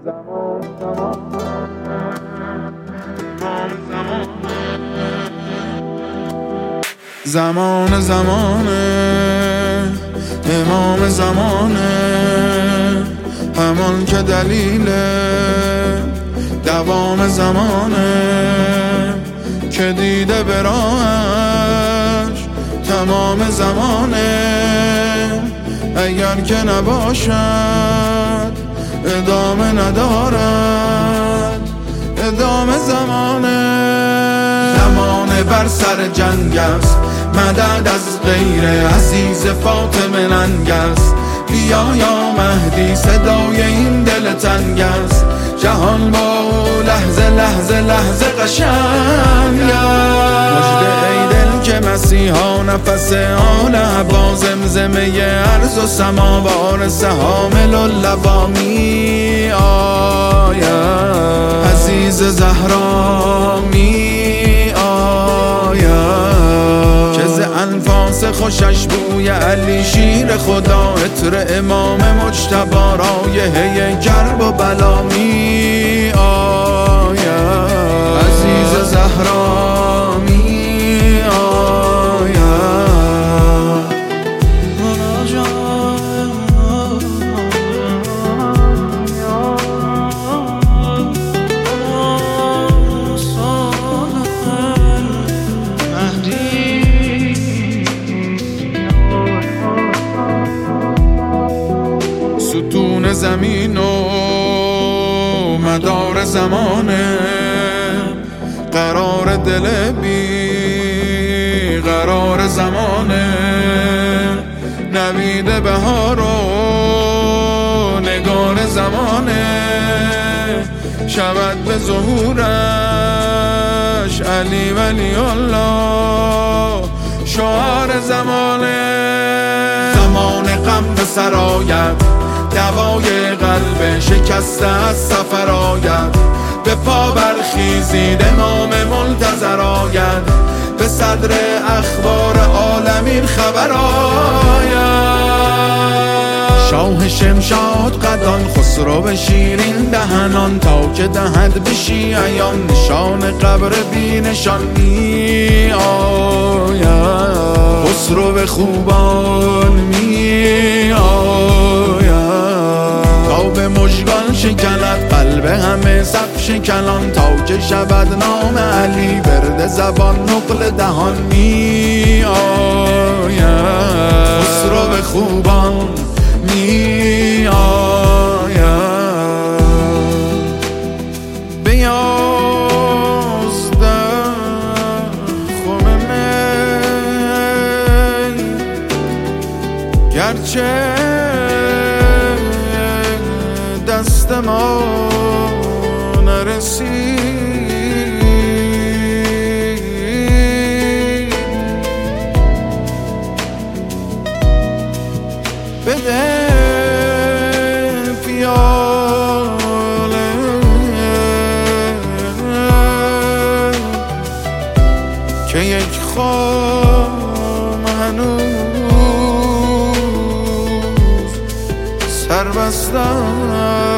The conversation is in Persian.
زمان زمانه امام زمانه، همان که دلیل دوام زمانه، که دیده به راهش تمام زمانه. اگر که نباشد ادامه ندارد ادامه زمانه. زمانه بر سر جنگ است، مدد از غیر عزیز فاطمه ننگ است. بیا یا مهدی صدای این دل تنگ است، جهان با لحظه لحظه لحظه قشنگ است. مژده ای دل که مسیحا نفس آل عبا، زمزمه ارض و سما وارث حامل اللوا می آید. عزیز زهرا می آید، که ز انفاس خوشش بوی علی شیر خدا، عطر امام مجتبی رایحه کرب و بلا می آید. عزیز زهرا می آید. ستون زمین و مدار زمانه، قرار دل بی قرار زمانه. نوید بهار و نگار زمانه، شود به ظهورش علی ولی الله شعار زمانه. زمان غم به سر آید، دوای قلب شکسته از سفر آید. به پا برخیزید امام منتظر آید، به صدر اخبار عالمین خبر آید. شاه شمشاد قدان خسرو شیرین دهنان، تا که دهد به شیعیان نشان قبر بی نشان می آید. خسرو خوبان می آید، تا به مژگان شکند قلب همه صف شکنان، تا که شود نام علی برد زبان نقل دهان می آید. خسرو خوبان می آید. به یازده خم می گرچه دست ما نرسید، بده پیاله که یک خم هنوز سر بستم.